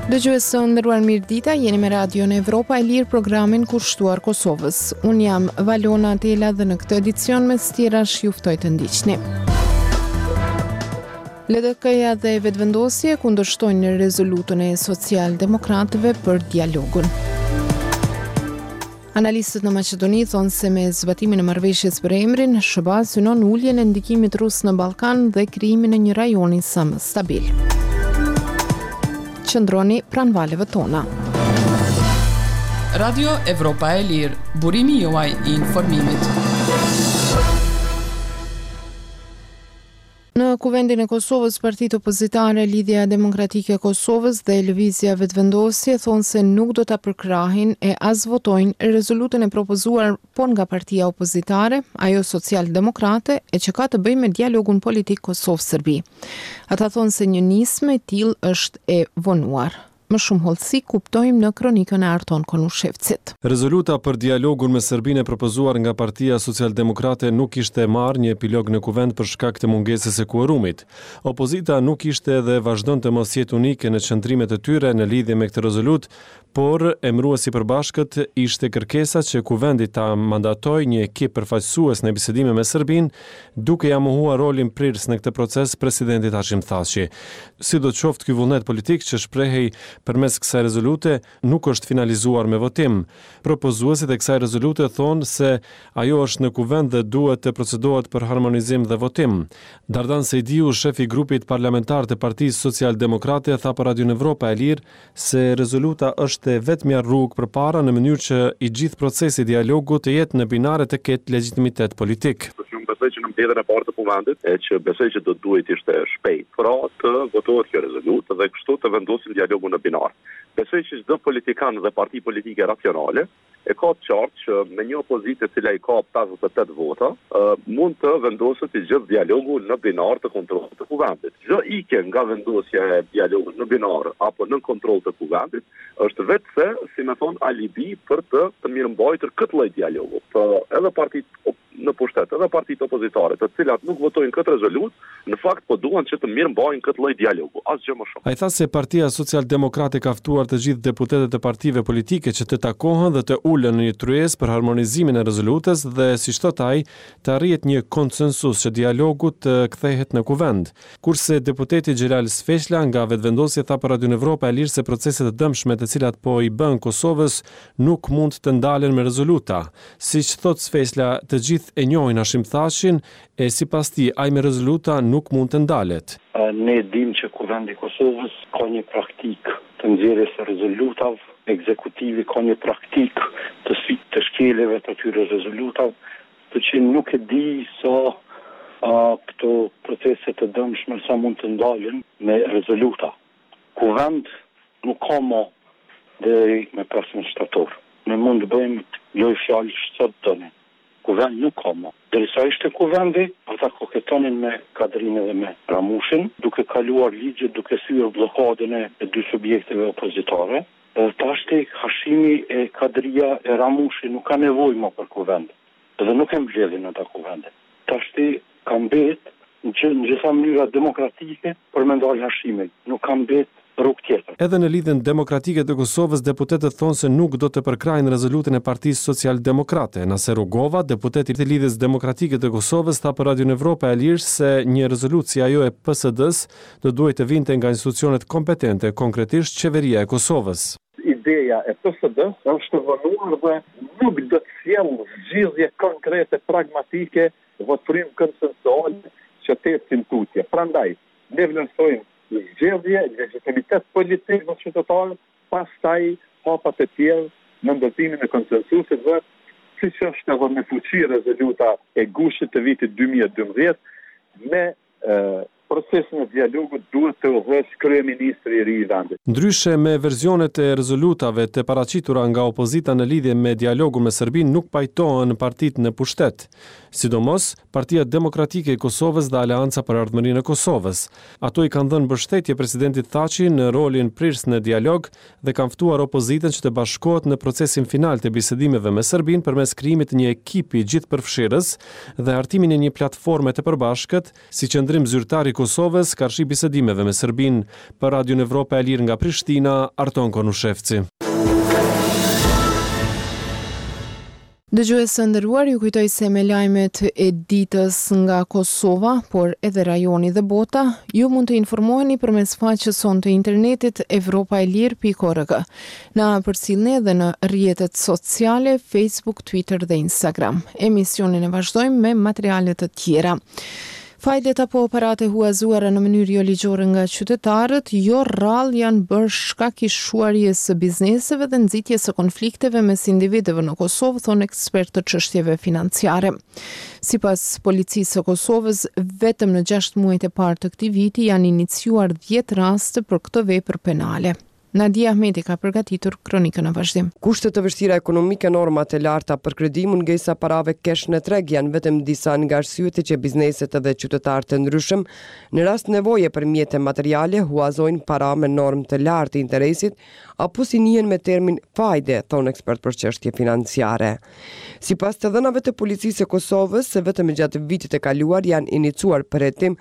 Dëgjues së nderuar, mirëdita, jeni me Radion Evropa e Lirë, programin kushtuar Kosovës. Unë jam Valona Tela dhe në këtë edicion me stjerash ju ftoj të ndiqni. LDK-ja dhe vetëvendosje kundërshtojnë rezolutën e social-demokratëve për dialogun. Analistët në Maqedoni thonë se me zbatimin e marrëveshjes për emrin, SHBA synon uljen e ndikimit rus në Ballkan dhe krijimin e një rajoni sa më stabil. Qëndroni pranë valeve tona. Radio Evropa e Lirë, burimi juaj I informimit. Në kuvendin e Kosovës, partitë opozitare Lidhja Demokratike e Kosovës dhe Lëvizja Vetëvendosje thonë se nuk do ta përkrahin e as votojnë rezolutën e propozuar nga partia opozitare, ajo social-demokrate, e që ka të bëjë me dialogun politik Kosovë-Serbi. Ata thonë se një nismë e tillë është e vonuar. Më shumë hollësi kuptojmë në kronikën e Arton Konushevcit. Rezoluta për dialogun me Serbinë e propozuar nga Partia Socialdemokrate nuk ishte marrë një epilog në kuvend për shkak të mungesës së kuorumit. Opozita nuk ishte dhe vazhdon të mos jetë unike në qëndrimet e tyre në lidhje me këtë rezolutë, por emëruesi përbashkët ishte kërkesa që kuvendi ta mandatoj një ekip përfaqësues në bisedime me Serbinë, duke ja mohuar rolin prirës në këtë proces presidentit Hashim Thaçi. Sidoqoftë, ky vullnet politik që shprehej përmes kësaj rezolute nuk është finalizuar me votim. Propozuesit e kësaj rezolute thonë se ajo është në kuvend dhe duhet të procedohet për harmonizim dhe votim. Dardan Sejdiu, shefi I grupit parlamentar të Partisë Social-Demokrate, tha për Radion Evropa e Lirë se rezoluta është vetmja rrugë përpara në mënyrë që I gjithë procesi dialogu të jetë në binare të ketë legitimitet politik. Besoj që në mbledhjen e parë të kuvendit e që besoj që do duhet ishte shpejt, pra të votohet kjo rezolutë dhe kështu të vendosim dialogun në binar. Besoj që çdo politikan dhe parti politike racionale e ka të qartë që me një opozitë e cila I ka 58 vota, mund të vendoset I gjithë dialogu në binar të kontrollit të kuvendit. Çdo ikje nga vendosja e dialogut në binar apo në kontroll të kuvendit është vetë si më thon alibi për të mirëmbajtur këtë lloj dialogu. Edhe partitë në pushtet, edhe partitë opozitare, të cilat nuk votojnë këtë rezolutë, në fakt po duan që të mirëmbajnë këtë lloj dialogu, asgjë më shumë. Ai tha se Partia Social-Demokrate ka ftuar të gjithë deputetët e partive politike që të takohen dhe të ulen në një tryezë për harmonizimin e rezolutës dhe, siç thot ai, të arrihet një konsensus që dialogu të kthehet në kuvend. Kurse deputeti Xhelal Sfeshla nga Vetëvendosje tha për Radion Evropa e Lirë se proceset e dëmshme të cilat po I bën Kosovës nuk mund të ndalen me rezoluta. Siç thot Sfeshla, të gjithë e njohin Hashim Thacin e sipas tij ai me rezoluta nuk mund të ndalet. Ne dim që kuvendi I Kosovës ka një praktik të nxjerrjes së rezolutave, ekzekutivi ka një praktik të shkeljeve të atyre rezolutave, të që nuk e di sa këto procese të dëmshme sa mund të ndalen me rezoluta. Kuvend nuk ka më deri me 15 shtator. Ne mund të bëjmë një fjalë çfarë doni. Kuvend nuk ka më. Derisa ishte kuvendi, ata koketonin me Kadrinë dhe me Ramushin, duke kaluar ligje, duke thyer bllokadën e dy subjekteve opozitare. Tashti Hashimi e Kadria e Ramushi nuk ka nevojë më për kuvend. Dhe nuk e mbledhin ata kuvendin. Tashti ka mbet në gjitha mënyra demokratike për me ndalë Hashimin. Nuk ka mbet rrugë tjetër. Edhe në lidhjen demokratike të Kosovës, deputetët thonë se nuk do të përkrajnë rezolutën e Partisë Social-Demokrate. Naser Rugova, deputeti I Lidhjes Demokratike të Kosovës, tha për Radion Evropa e Lirë se një rezolutë si ajo e PSD-s do duhet të vinte nga institucionet kompetente, konkretisht qeveria e Kosovës. Ideja e PSD-s është vonuar dhe nuk do të sjellë zgjidhje konkrete, pragmatike, votrim konsensual që të ecin tutje. Prandaj, ne vlerësojmë zgjedhje, legitimitet politik në qytetarët, pastaj hapat e tjerë në ndërtimin e konsensusit dhe siç është edhe me fuqi rezoluta e gushit të vitit 2012 me procesin e dialogut duhet të udhëheqë kryeministri I ri I vendit. Ndryshe me verzionet e rezolutave të paraqitura nga opozita në lidhje me dialogun me Serbinë nuk pajtohen partitë në pushtet, sidomos Partia Demokratike I Kosovës dhe Aleanca për Ardhmërinë e Kosovës. Ato I kanë dhënë mbështetje presidentit Thaçi në rolin prirës në dialog dhe kanë ftuar opozitën që të bashkohet në procesin final të bisedimeve me Serbinë përmes krijimit të një ekipi gjithëpërfshirës dhe hartimin e një platforme të përbashkët si qendrim zyrtar I Kosovës, karshi bisedimeve me Serbinë. Për Radion Evropa e Lirë nga Prishtina, Arton Konushevci. Dëgjues së nderuar, ju kujtoj se me lajmet e ditës nga Kosova, por edhe rajoni dhe bota, ju mund të informoheni përmes faqes sonë të internetit evropaelir.org. Na përcjellni edhe në rrjetet sociale Facebook, Twitter dhe Instagram. Emisionin e vazhdojmë me materiale të tjera. Fajdet apo operate huazuara në mënyrë jo ligjore nga qytetarët, jo rrallë janë bërë shkak i shuarjes së bizneseve dhe nxitjes së konflikteve mes individëve në Kosovë, thonë ekspertë të çështjeve financiare. Sipas Policisë së Kosovës, vetëm në 6 muajt e parë të këtij viti janë iniciuar 10 raste për këtë vepër penale. Nadia Ahmeti ka përgatitur kronikën në vazhdim. Kushtet të vështira ekonomike, normat e larta për kredi, mungesa parave kesh në treg janë vetëm disa nga arsyet që bizneset dhe qytetarët të ndryshëm në rast nevoje për mjete materiale huazojnë para me normë të lartë të interesit apo si njihen me termin fajde, thonë ekspert për çështje financiare. Sipas të dhënave të Policisë së Kosovës, vetëm gjatë vitit e kaluar janë iniciuar për hetim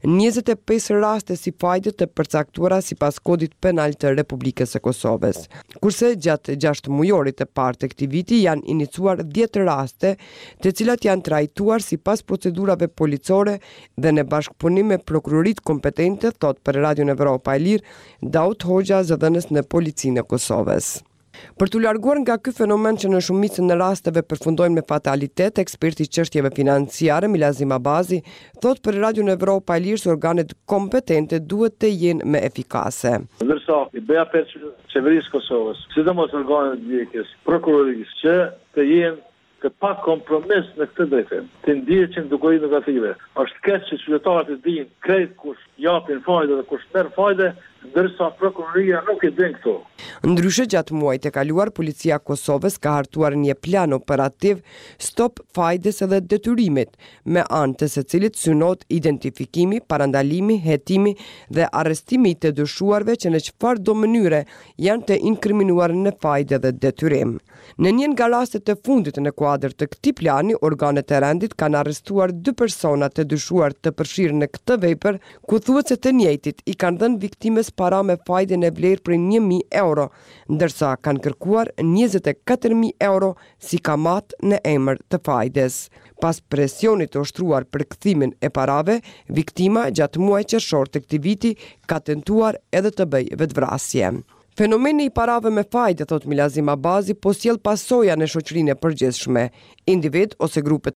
25 raste si fajde të përcaktuara sipas kodit penal të Republikës së Kosovës. Kurse gjatë 6 mujorit të parë të këtij viti janë iniciuar 10 raste, të cilat janë trajtuar sipas procedurave policore dhe në bashkëpunim me prokuroritë kompetente, thot për Radion Evropa e Lirë Daud Hoxha, zëdhënës në Policinë e Kosovës. Për t'u larguar nga ky fenomen që në shumicën e rasteve përfundojnë me fatalitet, eksperti i çështjeve financiare Milazim Abazi thot për Radion Evropa e Lirë se organet kompetente duhet të jenë më efikase. Ndërsa i bëja për qeverisë Kosovës, sidomos organet e ndjekjes, prokurorisë, që të jenë të pa kompromis në këtë drejtim, të ndjeqin dukuri negative. Është keq që qytetarët e dinë krejt kush japin fajde dhe kush merr fajde, ndërsa prokuroria nuk e din këto. Ndryshe, gjatë muajit e kaluar, Policia e Kosovës ka hartuar një plan operativ stop fajdes edhe detyrimit, me anë të secilit synohet identifikimi, parandalimi, hetimi dhe arrestimi të dyshuarve që në çfarëdo mënyre janë të inkriminuar në fajde dhe detyrim. Në një nga rastet e fundit në kuadër të këtij plani, organet e rendit kanë arrestuar 2 persona të dyshuar të përfshirë në këtë vepër, ku thuhet se të njëjtit i kanë dhënë viktimes para me fajde në vlerë për 1.000 euro, ndërsa kanë kërkuar 24.000 euro si kamat në emër të fajdes. Pas presionit të ushtruar për kthimin e parave, viktima gjatë muajit qershor të këtij viti ka tentuar edhe të bëjë vetvrasje. Fenomeni i parave me fajde, thot Milazim Abazi, po sjell pasoja në shoqërinë e përgjithshme. Individ ose grupe